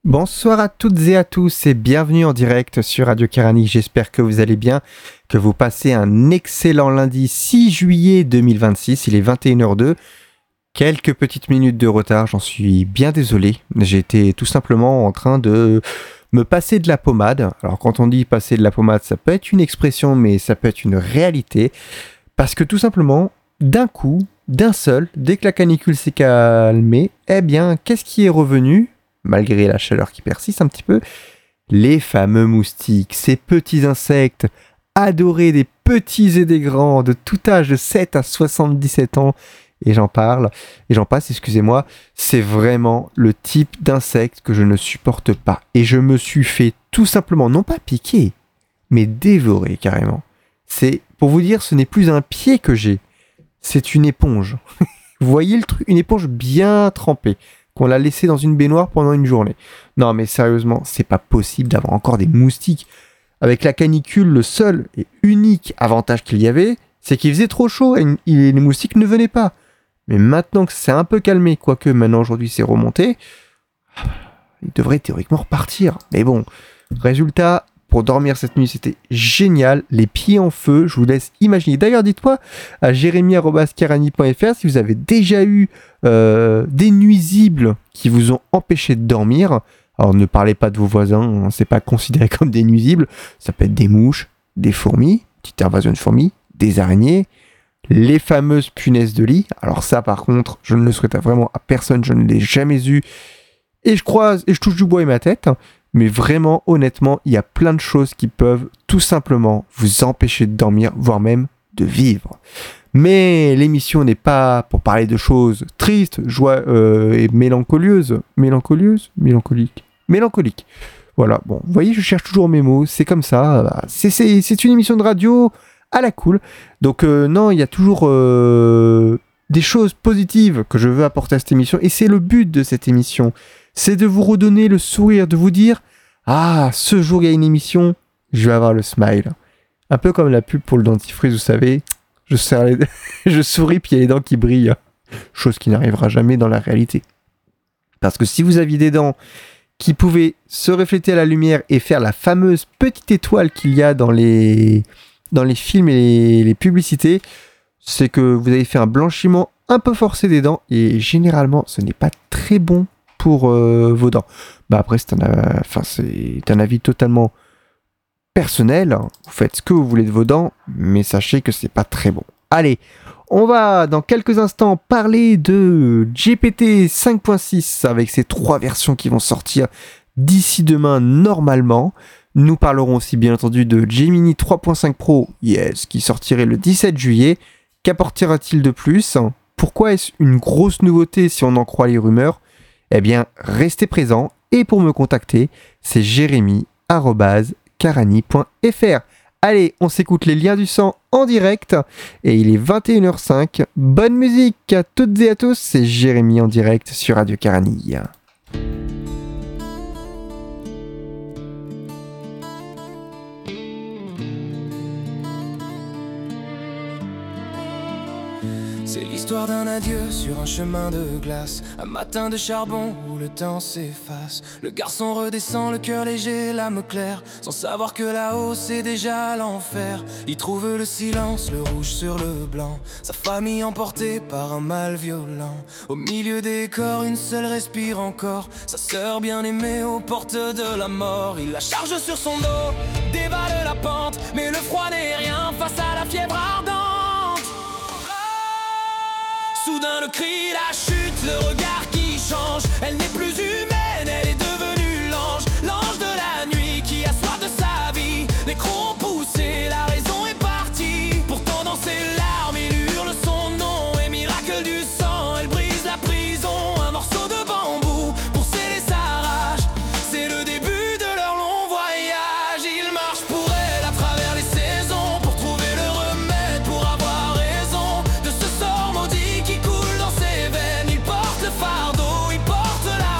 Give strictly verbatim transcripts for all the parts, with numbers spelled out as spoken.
Bonsoir à toutes et à tous et bienvenue en direct sur Radio Kéranique. J'espère que vous allez bien, que vous passez un excellent lundi six juillet deux mille vingt-six. Il est vingt et une heures deux. Quelques petites minutes de retard, j'en suis bien désolé. J'étais tout simplement en train de me passer de la pommade. Alors quand on dit passer de la pommade, ça peut être une expression, mais ça peut être une réalité. Parce que tout simplement, d'un coup, d'un seul, dès que la canicule s'est calmée, eh bien, qu'est-ce qui est revenu ? Malgré la chaleur qui persiste un petit peu, les fameux moustiques, ces petits insectes adorés des petits et des grands, de tout âge, de sept à soixante-dix-sept ans, et j'en parle, et j'en passe, excusez-moi, c'est vraiment le type d'insecte que je ne supporte pas. Et je me suis fait tout simplement, non pas piquer, mais dévorer carrément. C'est, pour vous dire, ce n'est plus un pied que j'ai, c'est une éponge. Vous voyez le truc, une éponge bien trempée, qu'on l'a laissé dans une baignoire pendant une journée. Non mais sérieusement, c'est pas possible d'avoir encore des moustiques. Avec la canicule, le seul et unique avantage qu'il y avait, c'est qu'il faisait trop chaud et les moustiques ne venaient pas. Mais maintenant que c'est un peu calmé, quoique maintenant aujourd'hui c'est remonté, ils devraient théoriquement repartir. Mais bon, résultat, pour dormir cette nuit, c'était génial, les pieds en feu, je vous laisse imaginer. D'ailleurs, dites-moi à jérémy arobase kérani point f r si vous avez déjà eu euh, des nuisibles qui vous ont empêché de dormir. Alors ne parlez pas de vos voisins, hein, c'est pas considéré comme des nuisibles. Ça peut être des mouches, des fourmis, petite invasion de fourmis, des araignées, les fameuses punaises de lit. Alors ça par contre, je ne le souhaite vraiment à personne, je ne l'ai jamais eu. Et je croise, et je touche du bois et ma tête. Mais vraiment, honnêtement, il y a plein de choses qui peuvent tout simplement vous empêcher de dormir, voire même de vivre. Mais l'émission n'est pas pour parler de choses tristes, joie euh, et mélancolieuses. Mélancolieuses Mélancoliques. Mélancoliques. Voilà, bon, vous voyez, je cherche toujours mes mots, c'est comme ça. C'est, c'est, c'est une émission de radio à la cool. Donc euh, non, il y a toujours euh, des choses positives que je veux apporter à cette émission. Et c'est le but de cette émission. C'est de vous redonner le sourire, de vous dire « Ah, ce jour, il y a une émission, je vais avoir le smile. » Un peu comme la pub pour le dentifrice, vous savez, je, serre les... je souris puis il y a les dents qui brillent. Chose qui n'arrivera jamais dans la réalité. Parce que si vous aviez des dents qui pouvaient se refléter à la lumière et faire la fameuse petite étoile qu'il y a dans les, dans les films et les... les publicités, c'est que vous avez fait un blanchiment un peu forcé des dents et généralement, ce n'est pas très bon pour euh, vos dents. Bah après c'est un, enfin, c'est un avis totalement personnel, vous faites ce que vous voulez de vos dents, mais sachez que c'est pas très bon. Allez, on va dans quelques instants parler de G P T cinq point six avec ces trois versions qui vont sortir d'ici demain normalement. Nous parlerons aussi bien entendu de Gemini trois point cinq Pro, yes, qui sortirait le dix-sept juillet. Qu'apportera-t-il de plus ? Pourquoi est-ce une grosse nouveauté si on en croit les rumeurs ? Eh bien, restez présents et pour me contacter, c'est jérémy arobase kérani point f r. Allez, on s'écoute les liens du sang en direct et il est vingt et une heures cinq. Bonne musique à toutes et à tous, c'est Jérémy en direct sur Radio Kérani. C'est l'histoire d'un adieu sur un chemin de glace, un matin de charbon où le temps s'efface. Le garçon redescend, le cœur léger, l'âme claire, sans savoir que là-haut c'est déjà l'enfer. Il trouve le silence, le rouge sur le blanc, sa famille emportée par un mal violent. Au milieu des corps, une seule respire encore, sa sœur bien-aimée aux portes de la mort. Il la charge sur son dos, dévale la pente, mais le froid n'est rien face à la fièvre ardente. Soudain le cri, la chute, le regard qui change. Elle n'est plus humaine, elle est devenue l'ange. L'ange de la nuit qui a soif de sa vie. Les crocs ont poussé, la raison est partie. Pourtant dans ses larmes, il hurle son nom. Et miracle du sang, elle brise la prison. Un morceau de bambou pour sceller sa rage. C'est le début de leur long voyage. Il marche pour elle à travers les saisons, pour trouver le remède, pour avoir raison de ce sort maudit qui coule dans ses veines. Il porte le fardeau, il porte la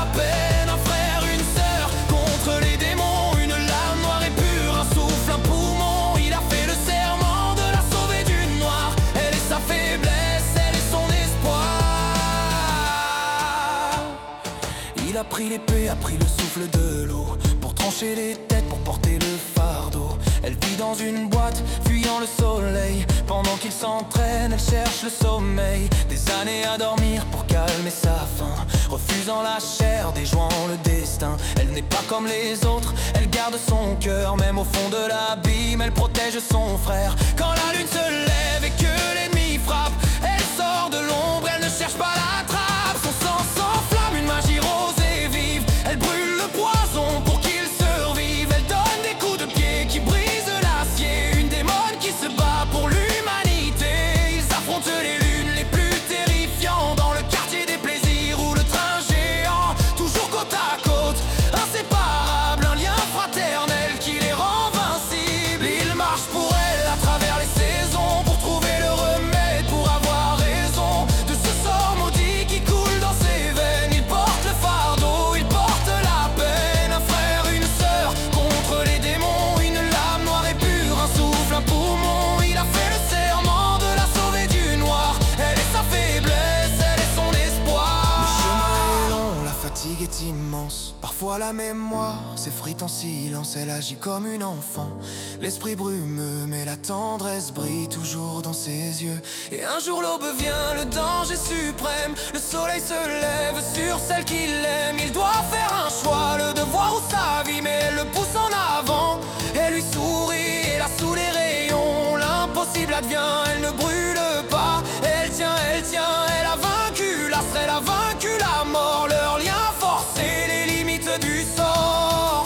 Il a pris l'épée, a pris le souffle de l'eau, pour trancher les têtes, pour porter le fardeau. Elle vit dans une boîte, fuyant le soleil. Pendant qu'il s'entraîne, elle cherche le sommeil. Des années à dormir pour calmer sa faim, refusant la chair, déjouant le destin. Elle n'est pas comme les autres, elle garde son cœur. Même au fond de l'abîme, elle protège son frère. Quand la lune se lève et que l'ennemi frappe, elle sort de l'ombre, elle ne cherche pas la trappe. Son sang s'enflamme, une magie rose et vive. Elle brûle le poison pour qu'il survive. Elle donne des coups de pied qui brisent l'acier. Une démone qui se bat pour l'humanité. Ils affrontent les lunes les plus terrifiants, dans le quartier des plaisirs ou le train géant. Toujours côte à côte, inséparables, un lien fraternel qui les rend invincibles. Ils marchent pour elle à travers les saisons, pour trouver le remède, pour avoir raison de ce sort maudit qui coule dans ses veines. Ils portent le fardeau, ils portent la peine. Un frère, une sœur, contre les démons. Une lame noire et pure, un souffle, un poumon. Il a fait le serment de la sauver du noir. Elle est sa faiblesse, elle est son espoir. Le chemin est long, la fatigue est immense. Parfois la mémoire s'effrite en silence. Elle agit comme une enfant, l'esprit brumeux, mais la tendresse brille toujours dans ses yeux. Et un jour l'aube vient, le danger suprême. Le soleil se lève sur celle qu'il aime. Il doit faire un choix, le devoir ou sa vie. Mais elle le pousse en avant, elle lui sourit. Et là sous les rayons, l'impossible advient. Elle ne brûle pas, elle tient, elle tient. Elle a vaincu l'astre, elle a vaincu la mort. Leur lien forcé, les limites du sort.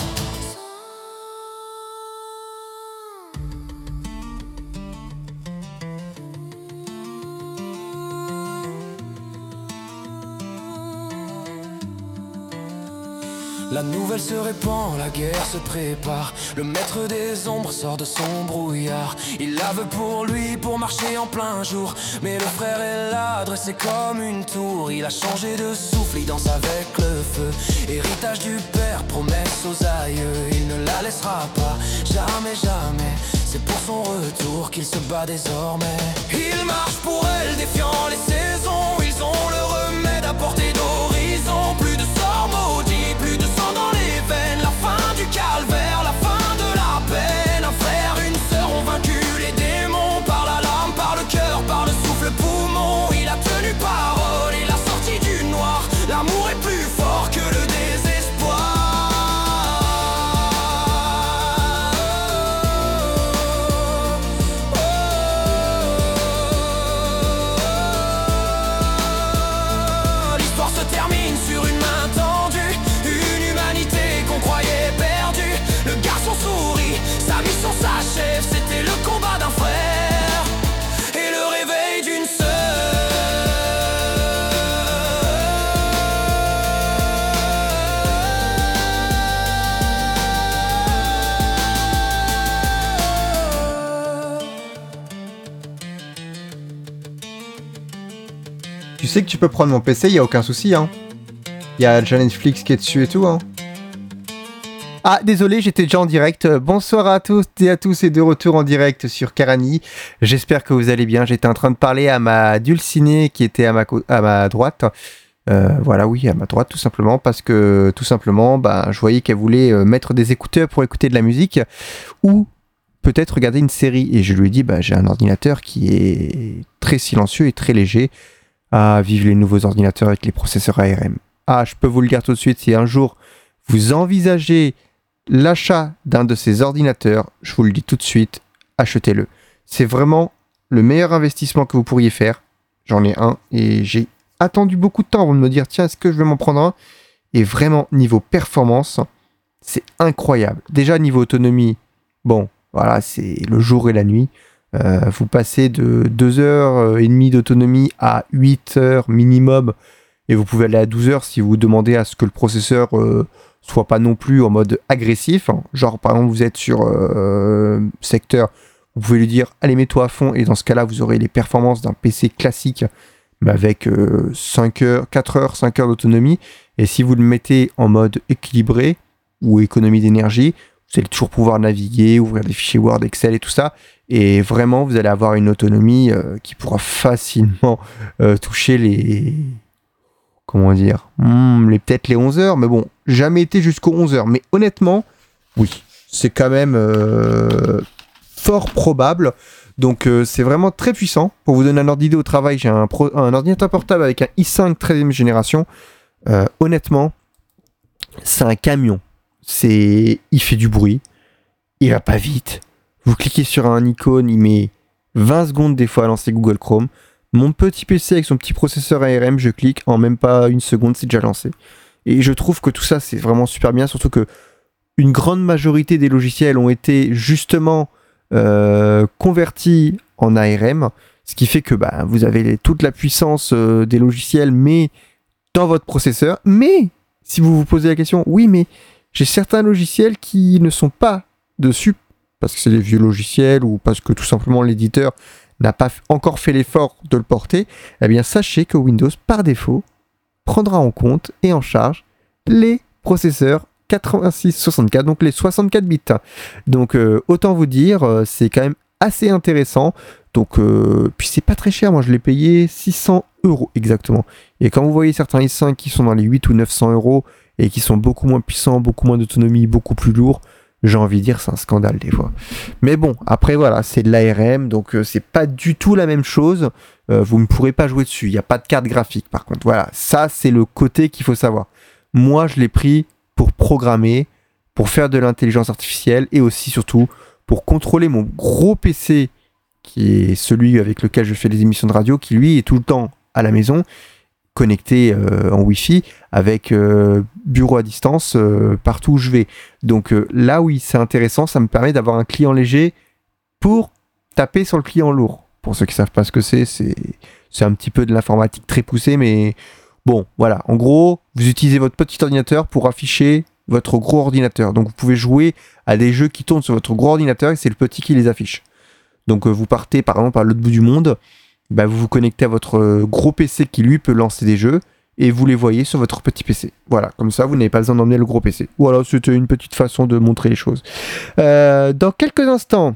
La nouvelle se répand, la guerre se prépare. Le maître des ombres sort de son brouillard. Il la veut pour lui, pour marcher en plein jour. Mais le frère est là, dressé comme une tour. Il a changé de souffle, il danse avec le feu. Héritage du père, promesse aux aïeux. Il ne la laissera pas, jamais, jamais. C'est pour son retour qu'il se bat désormais. Il marche pour elle, défiant les saisons. Ils ont le remède à portée d'horizon. Plus de sorts maudits, plus de sang dans les veines. La fin du calvaire, la fin de la peine. Un frère, une sœur ont vaincu les démons. Par la lame, par le cœur, par le souffle poumon. Il a tenu parole, il a sorti du noir. L'amour est plus fort que le désespoir. L'histoire se termine sur une main tendue. Une humanité qu'on croyait perdue. Le garçon sourit, sa mission s'achève. C'était le combat d'un frère et le réveil d'une sœur. Tu sais que tu peux prendre mon P C, y a aucun souci, hein. Y a déjà Netflix qui est dessus et tout, hein. Ah, désolé, j'étais déjà en direct. Bonsoir à tous et à tous et de retour en direct sur Karani. J'espère que vous allez bien. J'étais en train de parler à ma dulcinée qui était à ma, co- à ma droite. Euh, voilà, oui, à ma droite, tout simplement, parce que, tout simplement, bah, je voyais qu'elle voulait euh, mettre des écouteurs pour écouter de la musique ou peut-être regarder une série. Et je lui ai dit, bah, j'ai un ordinateur qui est très silencieux et très léger. Ah, vive les nouveaux ordinateurs avec les processeurs A R M. Ah, je peux vous le dire tout de suite, si un jour vous envisagez l'achat d'un de ces ordinateurs, je vous le dis tout de suite, achetez-le. C'est vraiment le meilleur investissement que vous pourriez faire. J'en ai un et j'ai attendu beaucoup de temps avant de me dire tiens, est-ce que je vais m'en prendre un ? Et vraiment, niveau performance, c'est incroyable. Déjà, niveau autonomie, bon, voilà, c'est le jour et la nuit. Euh, vous passez de deux heures trente d'autonomie à huit heures minimum et vous pouvez aller à douze heures si vous demandez à ce que le processeur euh, soit pas non plus en mode agressif. Genre, par exemple, vous êtes sur euh, secteur, vous pouvez lui dire allez, mets-toi à fond, et dans ce cas-là, vous aurez les performances d'un P C classique, mais avec euh, cinq heures, quatre heures, cinq heures d'autonomie. Et si vous le mettez en mode équilibré ou économie d'énergie, vous allez toujours pouvoir naviguer, ouvrir des fichiers Word, Excel et tout ça. Et vraiment, vous allez avoir une autonomie euh, qui pourra facilement euh, toucher les... comment dire, hmm, les, peut-être les onze heures, mais bon, jamais été jusqu'aux onze heures. Mais honnêtement, oui, c'est quand même euh, fort probable. Donc euh, c'est vraiment très puissant. Pour vous donner un ordre d'idée au travail, j'ai un, pro- un ordinateur portable avec un i cinq treizième génération. Euh, honnêtement, c'est un camion. C'est... Il fait du bruit, il va pas vite. Vous cliquez sur un icône, il met vingt secondes des fois à lancer Google Chrome. Mon petit P C avec son petit processeur A R M, je clique, en même pas une seconde, c'est déjà lancé. Et je trouve que tout ça, c'est vraiment super bien, surtout que une grande majorité des logiciels ont été justement euh, convertis en A R M, ce qui fait que bah, vous avez les, toute la puissance euh, des logiciels, mais dans votre processeur. Mais, si vous vous posez la question, oui, mais j'ai certains logiciels qui ne sont pas dessus, parce que c'est des vieux logiciels, ou parce que tout simplement l'éditeur n'a pas f- encore fait l'effort de le porter, eh bien sachez que Windows, par défaut, prendra en compte et en charge les processeurs quatre-vingt-six soixante-quatre, donc les soixante-quatre bits. Donc euh, autant vous dire, euh, c'est quand même assez intéressant. Donc euh, puis c'est pas très cher, moi je l'ai payé six cents euros exactement. Et quand vous voyez certains i cinq qui sont dans les huit ou neuf cents euros et qui sont beaucoup moins puissants, beaucoup moins d'autonomie, beaucoup plus lourds, j'ai envie de dire c'est un scandale des fois. Mais bon, après voilà, c'est de l'A R M, donc euh, c'est pas du tout la même chose. Euh, vous ne pourrez pas jouer dessus, il n'y a pas de carte graphique par contre. Voilà, ça c'est le côté qu'il faut savoir. Moi je l'ai pris pour programmer, pour faire de l'intelligence artificielle et aussi surtout pour contrôler mon gros P C qui est celui avec lequel je fais les émissions de radio, qui lui est tout le temps à la maison, connecté euh, en Wi-Fi, avec euh, bureau à distance euh, partout où je vais. Donc euh, là oui, c'est intéressant, ça me permet d'avoir un client léger pour taper sur le client lourd. Pour ceux qui ne savent pas ce que c'est, c'est, c'est un petit peu de l'informatique très poussée, mais bon, voilà. En gros, vous utilisez votre petit ordinateur pour afficher votre gros ordinateur. Donc vous pouvez jouer à des jeux qui tournent sur votre gros ordinateur et c'est le petit qui les affiche. Donc euh, vous partez par exemple à l'autre bout du monde, bah, vous vous connectez à votre euh, gros P C qui lui peut lancer des jeux et vous les voyez sur votre petit P C. Voilà, comme ça vous n'avez pas besoin d'emmener le gros P C. Voilà, c'était une petite façon de montrer les choses. Euh, dans quelques instants,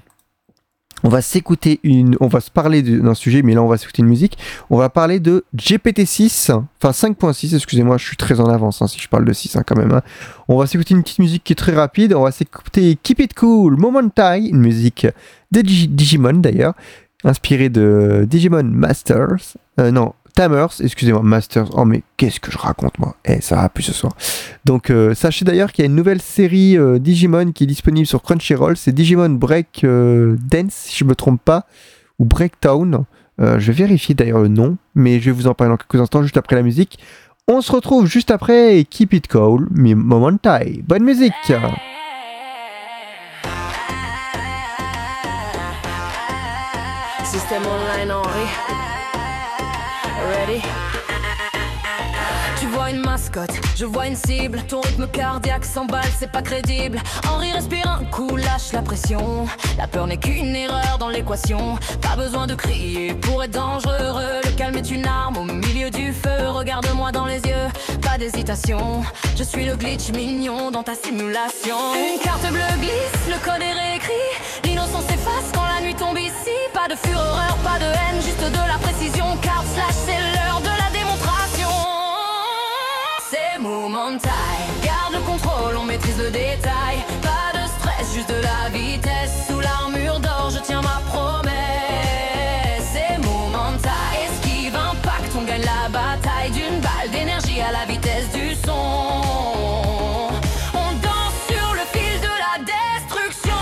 on va s'écouter une, on va se parler de, d'un sujet, mais là on va s'écouter une musique. On va parler de G P T six, enfin cinq point six, excusez-moi, je suis très en avance hein, si je parle de six hein, quand même. Hein. On va s'écouter une petite musique qui est très rapide. On va s'écouter Keep It Cool, Momentai, une musique de Digi- Digimon d'ailleurs, inspirée de Digimon Masters. Euh, non, Tamers, excusez-moi, Masters. Oh mais qu'est-ce que je raconte moi. Eh, ça va plus ce soir. Donc euh, sachez d'ailleurs qu'il y a une nouvelle série euh, Digimon qui est disponible sur Crunchyroll. C'est Digimon Break euh, Dance, si je me trompe pas, ou Breaktown. Euh, je vais vérifier d'ailleurs le nom, mais je vais vous en parler dans quelques instants, juste après la musique. On se retrouve juste après et Keep It Cool, mais Momentai. Bonne musique. Système online Henri. Ready? Tu vois une mascotte, je vois une cible. Ton rythme cardiaque s'emballe, c'est pas crédible. Henri respire un coup, lâche la pression. La peur n'est qu'une erreur dans l'équation. Pas besoin de crier pour être dangereux. Le calme est une arme au milieu du feu. Regarde-moi dans les yeux, pas d'hésitation. Je suis le glitch mignon dans ta simulation. Une carte bleue glisse, le code est réécrit. L'innocence s'efface quand la nuit tombe ici. Pas de fureur, pas de haine, juste de la précision. Carte slash, c'est l'heure de la démonstration. C'est Momentai, garde le contrôle, on maîtrise le détail. Pas de stress, juste de la vitesse. Sous l'armure d'or, je tiens ma promesse. C'est Momentai, esquive, impact, on gagne la bataille. D'une balle d'énergie à la vitesse du son. On danse sur le fil de la destruction.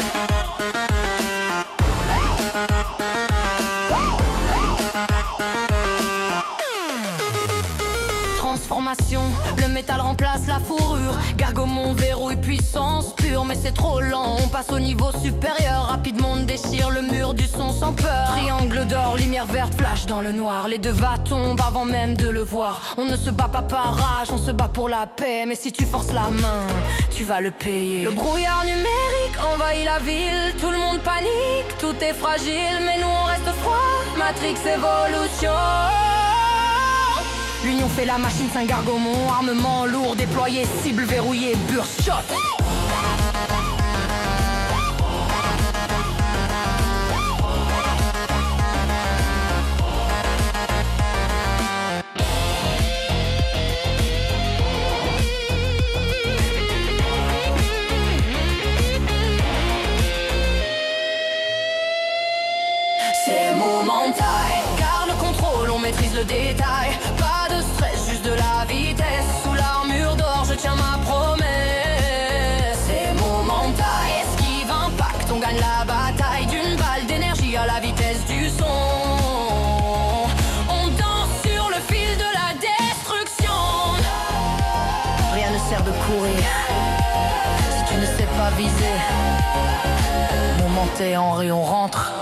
Transformation, le métal remplace la fourrure. Gargomon verrouille puissance pure, mais c'est trop lent. On passe au niveau supérieur, rapidement on déchire le mur du son sans peur. Triangle d'or, lumière verte flash dans le noir. Les deux va tombent avant même de le voir. On ne se bat pas par rage, on se bat pour la paix. Mais si tu forces la main, tu vas le payer. Le brouillard numérique envahit la ville. Tout le monde panique, tout est fragile. Mais nous on reste froid, Matrix Evolution. L'union fait la machine, c'est un gargomon. Armement lourd déployé, cible verrouillée, burst shot. de détails. Pas de stress, juste de la vitesse. Sous l'armure d'or, je tiens ma promesse. C'est mon mental, esquive, impact, on gagne la bataille. D'une balle d'énergie à la vitesse du son. On danse sur le fil de la destruction. Rien ne sert de courir si tu ne sais pas viser. Moment est en ré, on rentre.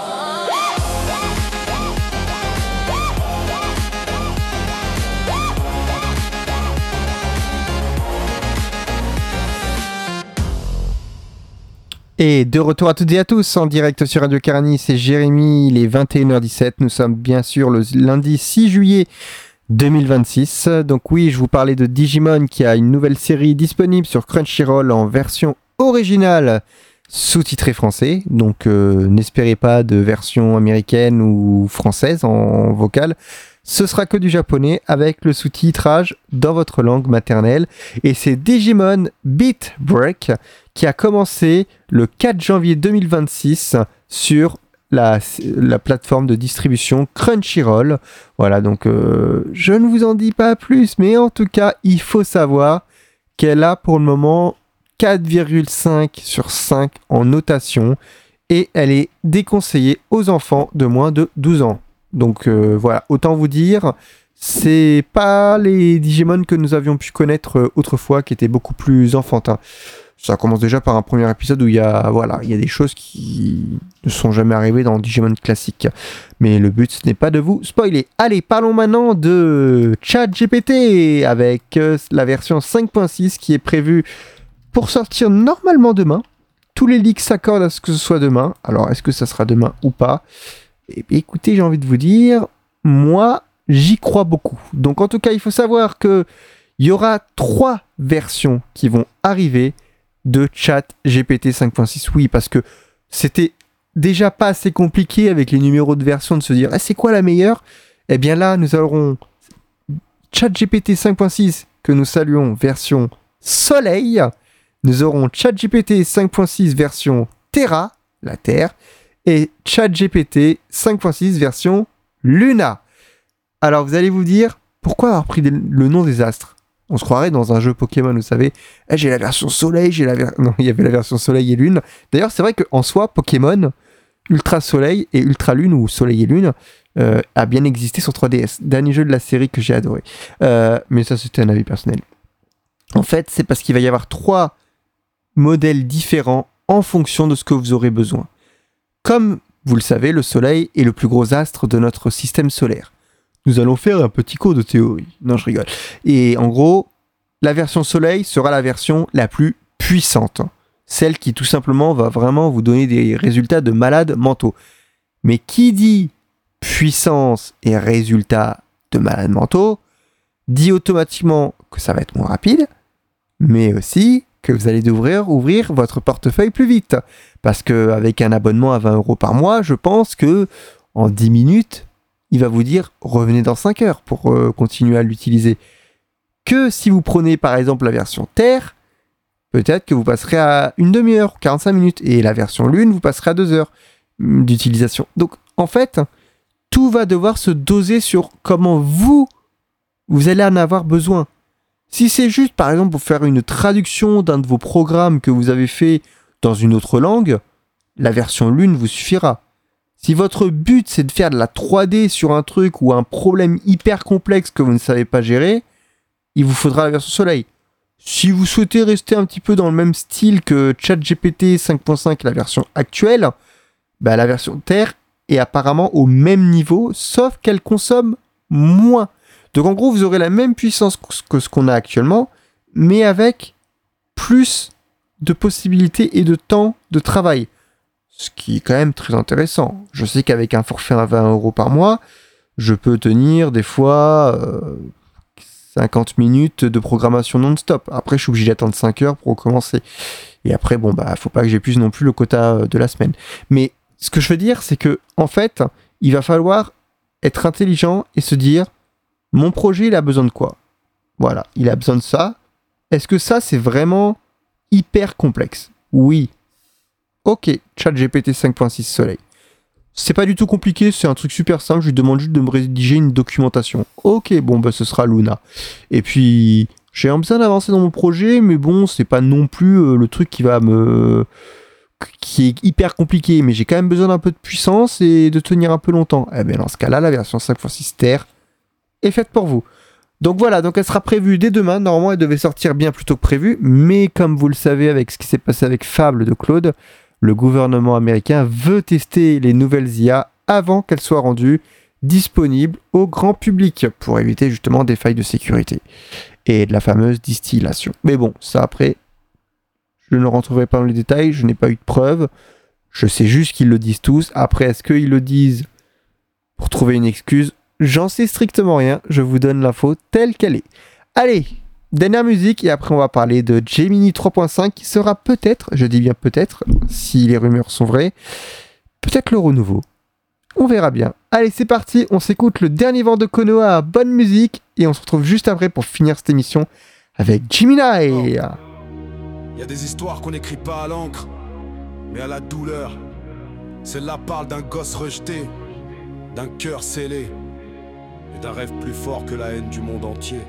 Et de retour à toutes et à tous en direct sur Radio Kérani, c'est Jérémy, il est vingt et une heures dix-sept, nous sommes bien sûr le lundi six juillet deux mille vingt-six. Donc oui, je vous parlais de Digimon qui a une nouvelle série disponible sur Crunchyroll en version originale sous-titrée français, donc euh, n'espérez pas de version américaine ou française en vocal. Ce sera que du japonais avec le sous-titrage dans votre langue maternelle. Et c'est Digimon Beat Break qui a commencé le quatre janvier deux mille vingt-six sur la, la plateforme de distribution Crunchyroll. Voilà, donc euh, je ne vous en dis pas plus, mais en tout cas, il faut savoir qu'elle a pour le moment quatre virgule cinq sur cinq en notation et elle est déconseillée aux enfants de moins de douze ans. Donc euh, voilà, autant vous dire, c'est pas les Digimon que nous avions pu connaître euh, autrefois, qui étaient beaucoup plus enfantins. Ça commence déjà par un premier épisode où il y a, voilà, il y a des choses qui ne sont jamais arrivées dans Digimon classique. Mais le but, ce n'est pas de vous spoiler. Allez, parlons maintenant de ChatGPT avec euh, la version cinq point six qui est prévue pour sortir normalement demain. Tous les leaks s'accordent à ce que ce soit demain. Alors, est-ce que ça sera demain ou pas ? Et bien, écoutez, j'ai envie de vous dire, moi, j'y crois beaucoup. Donc, en tout cas, il faut savoir qu'il y aura trois versions qui vont arriver de ChatGPT cinq point six. Oui, parce que c'était déjà pas assez compliqué avec les numéros de version de se dire, ah, c'est quoi la meilleure ? Eh bien là, nous aurons ChatGPT cinq point six, que nous saluons, version Soleil. Nous aurons ChatGPT cinq point six version Terra, la Terre. Et ChatGPT cinq point six version Luna. Alors vous allez vous dire, pourquoi avoir pris des, le nom des astres ? On se croirait dans un jeu Pokémon, vous savez. Eh, j'ai la version Soleil, j'ai la version... Non, il y avait la version Soleil et Lune. D'ailleurs, c'est vrai qu'en soi, Pokémon, Ultra Soleil et Ultra Lune, ou Soleil et Lune, euh, a bien existé sur trois D S. Dernier jeu de la série que j'ai adoré. Euh, mais ça, c'était un avis personnel. En fait, c'est parce qu'il va y avoir trois modèles différents en fonction de ce que vous aurez besoin. Comme vous le savez, le Soleil est le plus gros astre de notre système solaire. Nous allons faire un petit cours de théorie. Non, je rigole. Et en gros, la version Soleil sera la version la plus puissante. Celle qui, tout simplement, va vraiment vous donner des résultats de malades mentaux. Mais qui dit puissance et résultats de malades mentaux, dit automatiquement que ça va être moins rapide, mais aussi que vous allez devoir ouvrir votre portefeuille plus vite. Parce qu'avec un abonnement à vingt euros par mois, je pense que en dix minutes, il va vous dire revenez dans cinq heures pour euh, continuer à l'utiliser. Que si vous prenez par exemple la version Terre, peut-être que vous passerez à une demi-heure, quarante-cinq minutes, et la version Lune, vous passerez à deux heures d'utilisation. Donc en fait, tout va devoir se doser sur comment vous, vous allez en avoir besoin. Si c'est juste par exemple pour faire une traduction d'un de vos programmes que vous avez fait dans une autre langue, la version Lune vous suffira. Si votre but c'est de faire de la trois D sur un truc ou un problème hyper complexe que vous ne savez pas gérer, il vous faudra la version Soleil. Si vous souhaitez rester un petit peu dans le même style que ChatGPT cinq point cinq, la version actuelle, bah la version Terre est apparemment au même niveau, sauf qu'elle consomme moins. Donc en gros, vous aurez la même puissance que ce qu'on a actuellement, mais avec plus de possibilités et de temps de travail. Ce qui est quand même très intéressant. Je sais qu'avec un forfait à vingt euros par mois, je peux tenir des fois euh, cinquante minutes de programmation non-stop. Après, je suis obligé d'attendre cinq heures pour recommencer. Et après, bon, bah, faut pas que j'épuise non plus le quota de la semaine. Mais ce que je veux dire, c'est que, en fait, il va falloir être intelligent et se dire, mon projet, il a besoin de quoi ? Voilà, il a besoin de ça. Est-ce que ça, c'est vraiment hyper complexe ? Oui. Ok, ChatGPT cinq point six Soleil. C'est pas du tout compliqué, c'est un truc super simple, je lui demande juste de me rédiger une documentation. Ok, bon bah ce sera Luna. Et puis j'ai besoin d'avancer dans mon projet, mais bon, c'est pas non plus euh, le truc qui va me... qui est hyper compliqué, mais j'ai quand même besoin d'un peu de puissance et de tenir un peu longtemps. Eh bien dans ce cas-là, la version cinq fois six T R est faite pour vous. Donc voilà, donc elle sera prévue dès demain. Normalement, elle devait sortir bien plus tôt que prévu, mais comme vous le savez avec ce qui s'est passé avec Fable de Claude, le gouvernement américain veut tester les nouvelles I A avant qu'elles soient rendues disponibles au grand public pour éviter justement des failles de sécurité et de la fameuse distillation. Mais bon, ça après, je ne rentrerai pas dans les détails, je n'ai pas eu de preuves, je sais juste qu'ils le disent tous. Après, est-ce qu'ils le disent pour trouver une excuse ? J'en sais strictement rien, je vous donne l'info telle qu'elle est. Allez, dernière musique et après on va parler de Gemini trois point cinq qui sera peut-être, je dis bien peut-être, si les rumeurs sont vraies, peut-être le renouveau. On verra bien. Allez, c'est parti, on s'écoute le dernier vent de Konoha, bonne musique, et on se retrouve juste après pour finir cette émission avec Gemini. Il y a des histoires qu'on n'écrit pas à l'encre, mais à la douleur. Celle-là parle d'un gosse rejeté, d'un cœur scellé, et d'un rêve plus fort que la haine du monde entier.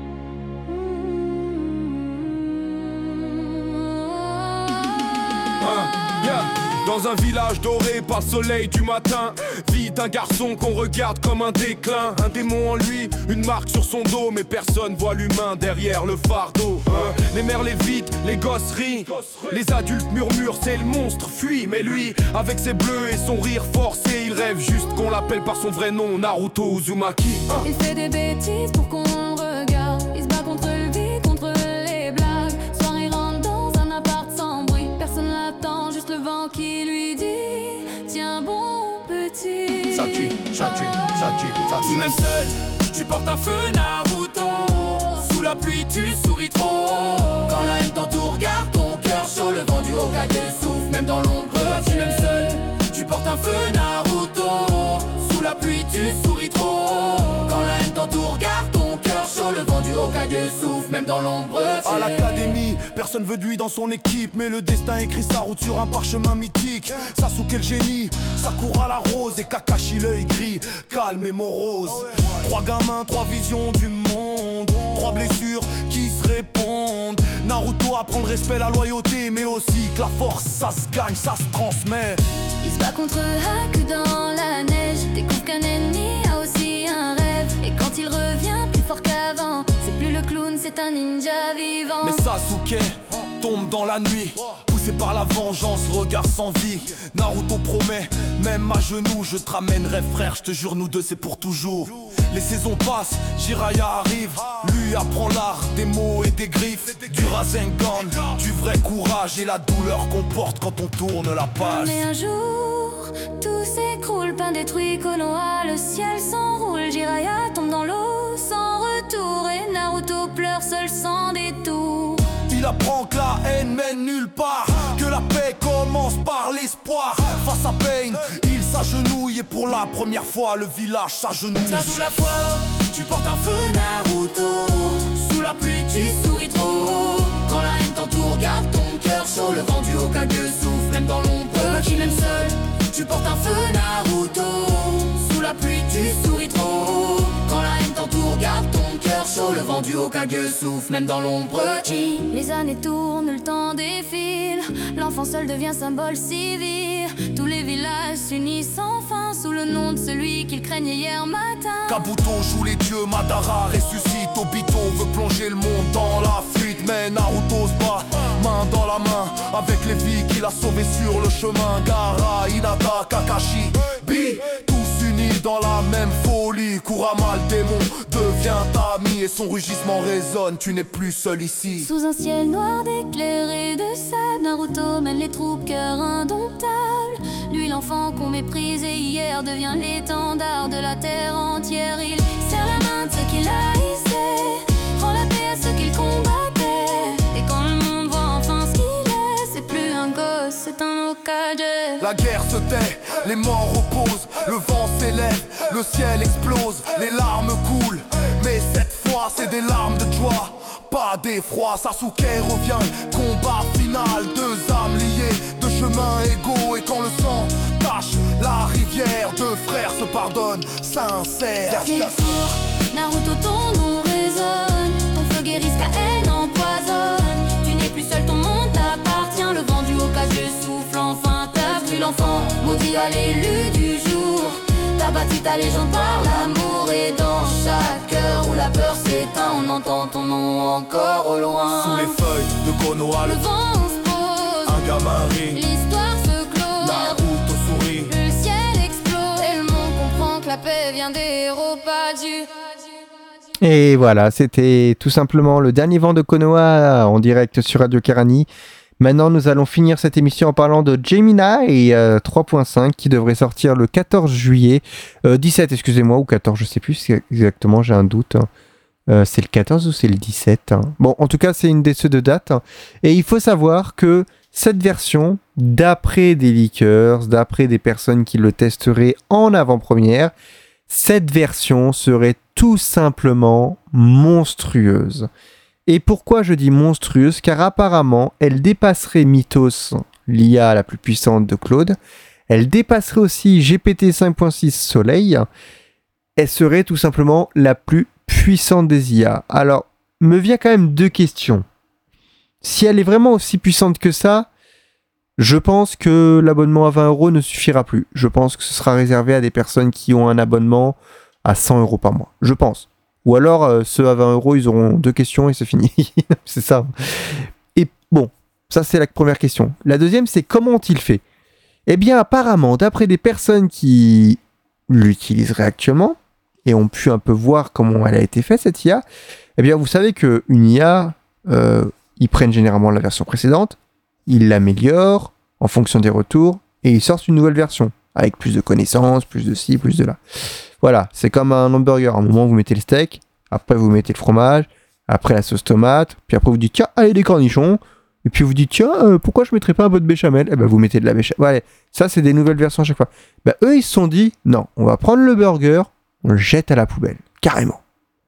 Ah, yeah. Dans un village doré par le soleil du matin, vit un garçon qu'on regarde comme un déclin. Un démon en lui, une marque sur son dos, mais personne voit l'humain derrière le fardeau. Hein. Les mères l'évitent, les gosses rient, les adultes murmurent, c'est le monstre, fuit. Mais lui, avec ses bleus et son rire forcé, il rêve juste qu'on l'appelle par son vrai nom, Naruto Uzumaki. Hein. Il fait des bêtises pour qu'on le regarde, il se bat contre le vide, contre les blagues. Soir il rentre dans un appart sans bruit, personne l'attend, juste le vent qui lui dit tiens bon petit. Ça tue, ça tue, ça tue, ça tue. Même seul, tu portes un feu Naruto. Sous la pluie tu souris trop. Quand la haine t'entoure, garde ton cœur chaud. Le vent du Hokage souffle même dans l'ombre. Tu même seul, tu portes un feu Naruto. Sous la pluie tu souris trop. Quand la haine t'entoure, garde ton cœur chaud. Le vent du Hokage souffle même dans l'ombre. À l'académie, personne veut de lui dans son équipe, mais le destin écrit sa route sur un parchemin mythique. Sasuke le génie, Sakura la rose et Kakashi l'œil gris, calme et morose. Trois gamins, trois visions du monde, trois blessures qui se répondent. Naruto apprend le respect, la loyauté, mais aussi que la force ça se gagne, ça se transmet. Il se bat contre Haku dans la neige, découvre qu'un ennemi a aussi un rêve. Et quand il revient plus fort qu'avant, c'est plus le clown, c'est un ninja vivant. Mais Sasuke tombe dans la nuit, poussé par la vengeance, regard sans vie. Naruto promet, même à genoux, je te ramènerai frère, je te jure nous deux c'est pour toujours. Les saisons passent, Jiraiya arrive, lui apprend l'art des mots et des griffes, du Rasengan, du vrai courage et la douleur qu'on porte quand on tourne la page. Mais un jour, tout s'écroule, pain détruit, Konoha, le ciel s'enroule. Jiraiya tombe dans l'eau sans retour et Naruto pleure seul sans détour. Il apprend que la haine mène nulle part, que la paix commence par l'espoir. Face à Pain, il s'agenouille et pour la première fois le village s'agenouille. Ça sous la foi, tu portes un feu Naruto. Sous la pluie tu souris trop. Quand la haine t'entoure, garde ton cœur chaud. Le vent du Hokage souffle même dans l'ombre. Qui même seul, tu portes un feu Naruto. Sous la pluie tu souris trop. Quand la haine t'entoure, garde ton cœur chaud. Le vent du Hokage souffle même dans l'ombre. Les années tournent, le temps défile, l'enfant seul devient symbole civil. Tous les villages s'unissent enfin sous le nom de celui qu'ils craignaient hier matin. Kabuto joue les dieux, Madara ressuscite. Obito veut plonger le monde dans la fuite, mais Naruto se bat main dans la main avec les vies qu'il a sauvées sur le chemin. Gaara, Hinata, Kakashi, Bi, tous unis dans la même folie. Kurama le démon devient ami et son rugissement résonne. Tu n'es plus seul ici. Sous un ciel noir d'éclairé de sable, Naruto mène les troupes cœur indomptable. Lui l'enfant qu'on méprisait hier devient l'étendard de la terre entière. Il serre la main de ceux qui haïssaient, rend la paix à ceux qu'il combattait. Et quand le monde voit enfin ce qu'il est, c'est plus un gosse, c'est un Hokage. La guerre se tait, les morts reposent, le vent s'élève, le ciel explose, les larmes coulent. Mais cette fois c'est des larmes de joie, pas d'effroi. Sasuke revient, combat fini. final, deux âmes liées, deux chemins égaux. Et quand le sang tache la rivière, deux frères se pardonnent, sincères. C'est fort, Naruto, ton nom résonne. Ton feu guérisse, ta haine empoisonne. Tu n'es plus seul, ton monde t'appartient. Le vent du Hokage souffle, enfin t'as vu l'enfant maudit à l'élu du jour. T'as bâti ta légende par l'amour. Et dans chaque cœur où la peur s'éteint, on entend ton nom encore au loin. Sous les feuilles de Konoha, le vent se pose, un gamin rit, l'histoire se clôt. Naruto sourit, le ciel explose. Et le monde comprend que la paix vient des héros, pas du... Et voilà, c'était tout simplement le dernier vent de Konoha en direct sur Radio Kerani. Maintenant, nous allons finir cette émission en parlant de Gemini euh, trois point cinq qui devrait sortir le quatorze juillet. Euh, dix-sept, excusez-moi, ou quatorze, je sais plus exactement, j'ai un doute. Hein. Euh, c'est le quatorze ou c'est le dix-sept hein. Bon, en tout cas, c'est une des ceux de date. Hein. Et il faut savoir que cette version, d'après des leakers, d'après des personnes qui le testeraient en avant-première, cette version serait tout simplement monstrueuse. Et pourquoi je dis monstrueuse ? Car apparemment, elle dépasserait Mythos, l'I A la plus puissante de Claude. Elle dépasserait aussi G P T cinq point six Soleil. Elle serait tout simplement la plus puissante des I A. Alors, me vient quand même deux questions. Si elle est vraiment aussi puissante que ça, je pense que l'abonnement à vingt euros ne suffira plus. Je pense que ce sera réservé à des personnes qui ont un abonnement à cent euros par mois. Je pense. Ou alors, euh, ceux à vingt euros, ils auront deux questions et c'est fini. C'est ça. Et bon, ça c'est la première question. La deuxième, c'est comment ont-ils fait ? Eh bien, apparemment, d'après des personnes qui l'utiliseraient actuellement et ont pu un peu voir comment elle a été faite, cette I A, eh bien, vous savez qu'une I A, euh, ils prennent généralement la version précédente, ils l'améliorent en fonction des retours et ils sortent une nouvelle version avec plus de connaissances, plus de ci, plus de là. Voilà, c'est comme un hamburger. À un moment, vous mettez le steak, après, vous mettez le fromage, après la sauce tomate, puis après, vous dites, tiens, allez, des cornichons. Et puis, vous dites, tiens, euh, pourquoi je ne mettrais pas un peu de béchamel ? Eh ben, vous mettez de la béchamel. Voilà, ça, c'est des nouvelles versions à chaque fois. Ben, eux, ils se sont dit, non, on va prendre le burger, on le jette à la poubelle. Carrément.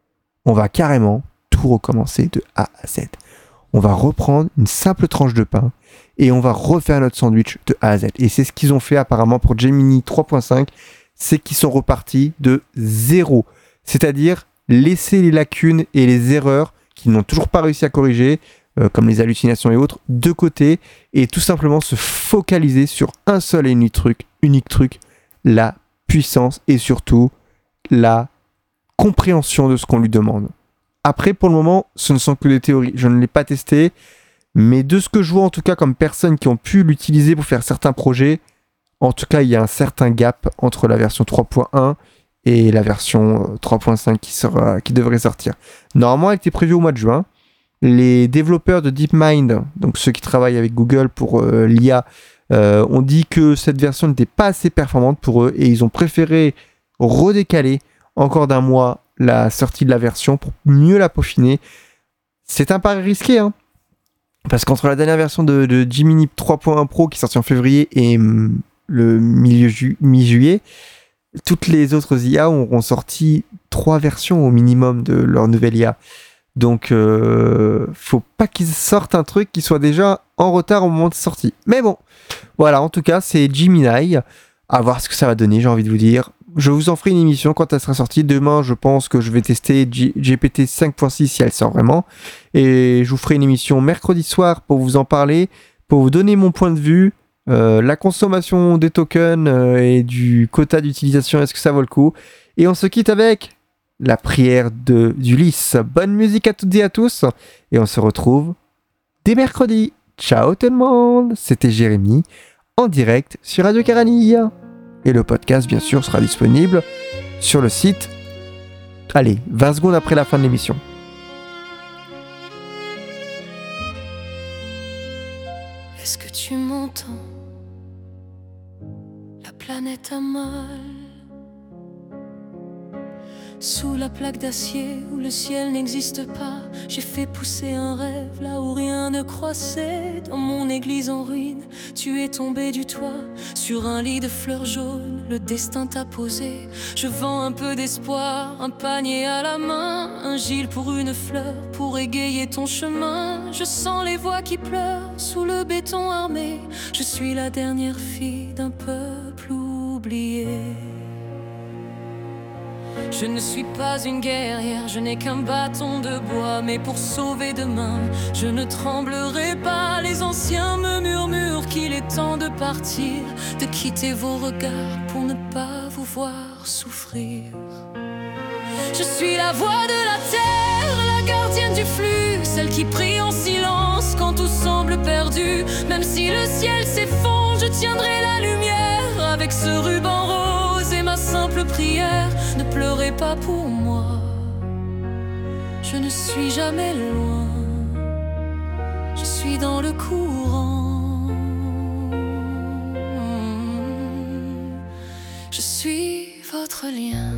On va carrément tout recommencer de A à Z. On va reprendre une simple tranche de pain et on va refaire notre sandwich de A à Z. Et c'est ce qu'ils ont fait apparemment pour Gemini trois point cinq. C'est qu'ils sont repartis de zéro. C'est-à-dire laisser les lacunes et les erreurs qu'ils n'ont toujours pas réussi à corriger, euh, comme les hallucinations et autres, de côté, et tout simplement se focaliser sur un seul et unique truc, unique truc, la puissance et surtout la compréhension de ce qu'on lui demande. Après, pour le moment, ce ne sont que des théories. Je ne l'ai pas testé, mais de ce que je vois en tout cas comme personnes qui ont pu l'utiliser pour faire certains projets, en tout cas, il y a un certain gap entre la version trois point un et la version trois point cinq qui, sera, qui devrait sortir. Normalement, elle était prévue au mois de juin. Les développeurs de DeepMind, donc ceux qui travaillent avec Google pour euh, l'I A, euh, ont dit que cette version n'était pas assez performante pour eux et ils ont préféré redécaler encore d'un mois la sortie de la version pour mieux la peaufiner. C'est un pari risqué, hein, parce qu'entre la dernière version de, de Gemini trois point un Pro qui est sortie en février et hum, le milieu ju- mi-juillet, toutes les autres I A auront sorti trois versions au minimum de leur nouvelle I A. Donc, euh, faut pas qu'ils sortent un truc qui soit déjà en retard au moment de sortie. Mais bon, voilà, en tout cas, c'est Gemini. À voir ce que ça va donner, j'ai envie de vous dire. Je vous en ferai une émission quand elle sera sortie. Demain, je pense que je vais tester G- G P T cinq point six si elle sort vraiment. Et je vous ferai une émission mercredi soir pour vous en parler, pour vous donner mon point de vue. Euh, la consommation des tokens euh, et du quota d'utilisation, est-ce que ça vaut le coup ? Et on se quitte avec la prière de, d'Ulysse. Bonne musique à toutes et à tous. Et on se retrouve dès mercredi. Ciao tout le monde. C'était Jérémy en direct sur Radio Kerani. Et le podcast, bien sûr, sera disponible sur le site. Allez, vingt secondes après la fin de l'émission. Est-ce que tu m'entends ? La planète a mal. Sous la plaque d'acier où le ciel n'existe pas, j'ai fait pousser un rêve là où rien ne croissait dans mon église en ruine. Tu es tombé du toit sur un lit de fleurs jaunes. Le destin t'a posé. Je vends un peu d'espoir, un panier à la main, un gil pour une fleur, pour égayer ton chemin. Je sens les voix qui pleurent sous le béton armé. Je suis la dernière fille d'un peuple oublié. Je ne suis pas une guerrière, je n'ai qu'un bâton de bois. Mais pour sauver demain, je ne tremblerai pas. Les anciens me murmurent qu'il est temps de partir, de quitter vos regards pour ne pas vous voir souffrir. Je suis la voix de la terre, la gardienne du flux, celle qui prie en silence quand tout semble perdu. Même si le ciel s'effondre, je tiendrai la lumière avec ce ruban rose et ma simple prière. Ne pleurez pas pour moi, je ne suis jamais loin, je suis dans le courant. Je suis votre lien.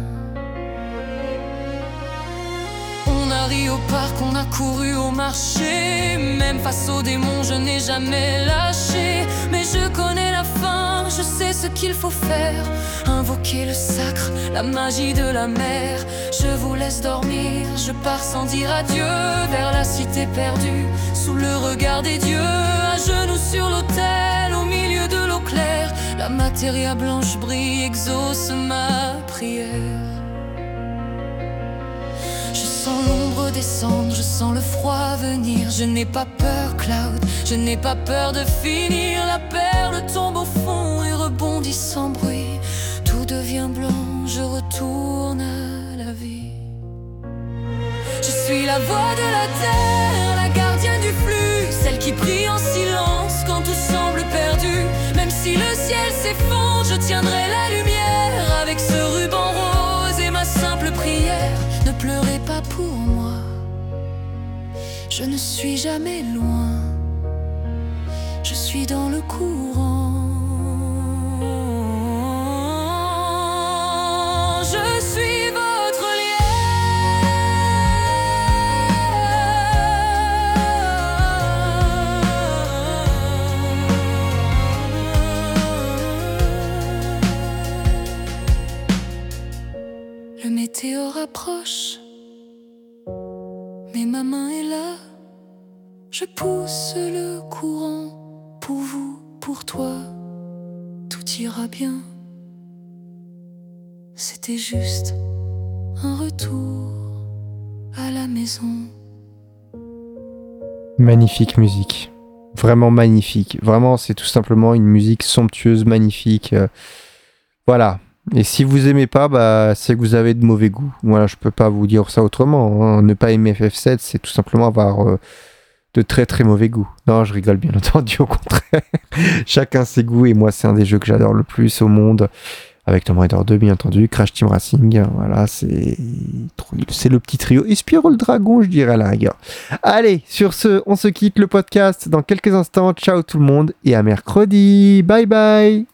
On a ri au parc, on a couru au marché. Même face aux démons, je n'ai jamais lâché. Mais je connais la fin, je sais ce qu'il faut faire. Invoquer le sacre, la magie de la mer. Je vous laisse dormir, je pars sans dire adieu. Vers la cité perdue, sous le regard des dieux. À genoux sur l'autel, au milieu de l'eau claire. La matéria blanche brille, exauce ma prière. Je sens l'ombre descendre, je sens le froid venir. Je n'ai pas peur, Cloud, je n'ai pas peur de finir. La perle tombe au fond et rebondit sans bruit. Tout devient blanc, je retourne à la vie. Je suis la voix de la terre, la gardienne du flux, celle qui prie en silence quand tout semble perdu. Même si le ciel s'effondre, je tiendrai la lumière avec ce ruban rose et ma simple prière. Ne pleurez pas pour moi, je ne suis jamais loin, je suis dans le courant. Je suis votre lien. Le météore approche, mais ma main est là. Je pousse le courant pour vous, pour toi. Tout ira bien. C'était juste un retour à la maison. Magnifique musique. Vraiment magnifique. Vraiment, c'est tout simplement une musique somptueuse, magnifique. Euh, voilà. Et si vous aimez pas, bah, c'est que vous avez de mauvais goût. Voilà, je peux pas vous dire ça autrement. Hein. Ne pas aimer F F sept, c'est tout simplement avoir euh, de très très mauvais goût. Non, je rigole bien entendu, au contraire. Chacun ses goûts, et moi, c'est un des jeux que j'adore le plus au monde. Avec Tomb Raider deux, bien entendu, Crash Team Racing. Voilà, c'est, c'est le petit trio. Et Spyro le Dragon, je dirais à la rigueur. Allez, sur ce, on se quitte le podcast dans quelques instants. Ciao tout le monde et à mercredi. Bye bye.